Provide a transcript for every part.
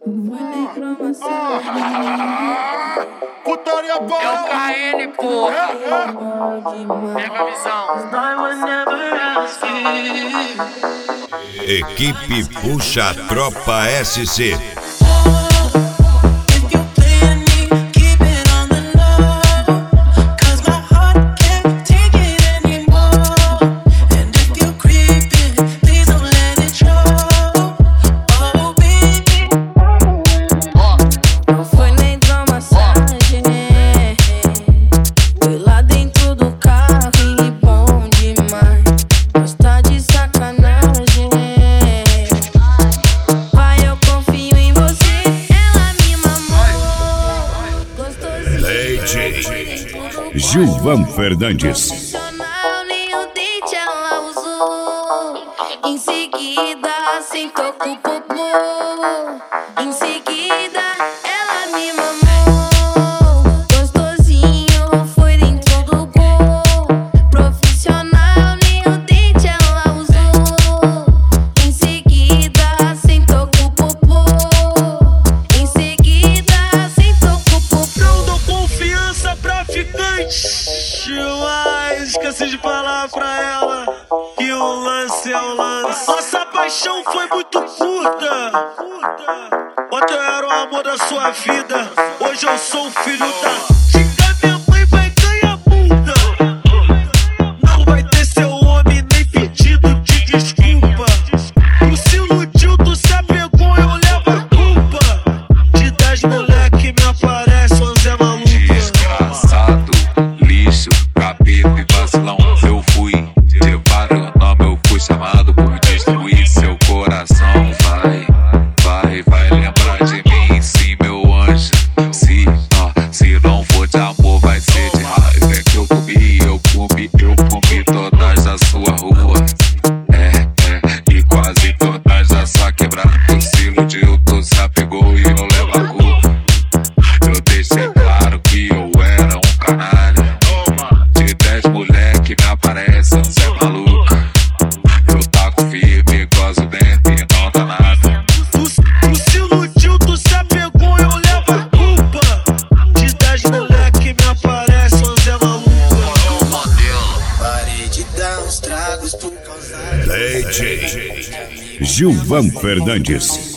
Putaria boa. É o KN, porra. Pega a visão. Equipe Puxa Tropa SC. Gilvan Fernandes. Nem o dente ela usou. Em seguida, sentou com o popô. Em seguida, ela me mamou. Gostosinho, foi dentro do gol. Profissional, nem o dente ela usou. Em seguida, sentou com o popô. Em seguida, sentou com o popô. Não dou confiança pra ficante. Mas esqueci de falar pra ela que o lance é o lance. Nossa paixão foi muito curta. Ontem eu era o amor da sua vida. Hoje eu sou o filho da... Xingar minha mãe vai ganhar multa. Não vai ter seu homem nem pedido de desculpa. Tu se iludiu, tu se apegou, eu levo a culpa. De 10 moleque me aparece 11 é maluco. Desgraçado, lixo, capeta e vacilão. Eu fui de vários nomes, eu fui chamado por destruir seu coração. Vai lembrar de mim, sim, meu anjo. Se não for de amor, vai ser de raiva. É que eu comi todas da sua rua. E quase todas da sua quebrada. Tu se iludiu, tu se apegou e não leva a culpa. Eu deixei claro que eu era um canalha. De 10 moleque me aparece um Zé maluco. Eu taco firme, gozo dentro e não dá nada. Tu se iludiu, tu se apegou, eu levo a culpa. De 10 moleque me aparece 11 é maluco. Parei de dar uns tragos por causa DJ Gilvan Fernandes.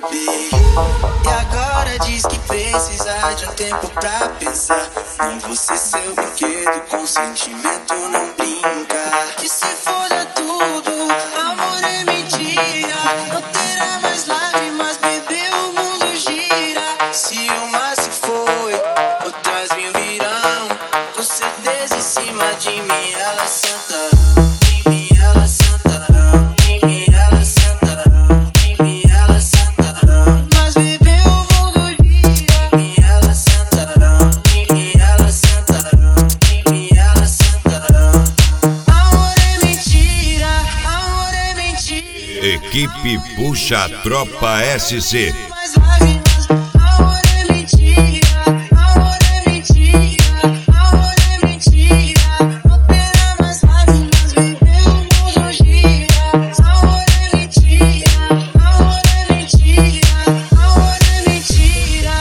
E agora diz que precisa de um tempo pra pensar. Em você seu brinquedo, com sentimento não brinca. Que se foda tudo, amor é mentira. Não terá mais lágrimas, bebê, o mundo gira. Se uma se foi, outras mil virão. Com certeza em cima de mim ela senta. Em mim ela sentarão. Em mim ela sentarão. Em mim ela sentarão. Mas bebê, o mundo gira. Em mim ela sentarão. Em mim ela sentarão. Em mim ela sentarão. Amor é mentira. Amor é mentira. Equipe Puxa Tropa SC. Mais lágrimas, amor é mentira. Amor é mentira. Amor é mentira. Não terá mais lágrimas, bebê, o mundo gira. Amor é mentira. Amor é mentira. Amor é mentira.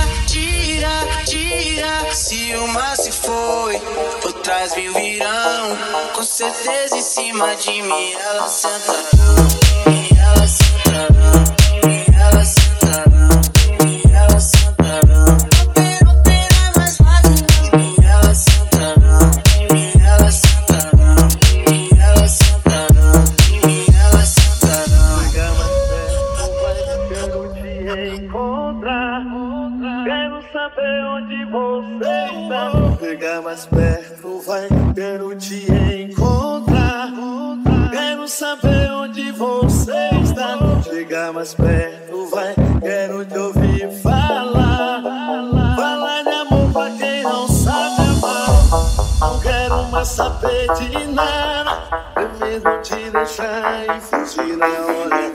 Tira. Se uma se foi, outras mil virão. Com certeza em cima de mim ela sentarão. Em mim ela sentarão. Em mim ela sentarão. Em mim ela sentarão. Não terá mais lágrimas. Em mim ela sentarão. Em mim ela sentarão. Em mim ela sentarão. Em mim ela sentarão. Quero te encontrar. Quero saber onde você está. Pegar mais perto, vai. Quero te encontrar. Quero saber onde você está. Chegar mais perto, vai. Quero te ouvir falar. Falar de amor pra quem não sabe amar. Não quero mais saber de nada. Eu mesmo te deixar e fugir na hora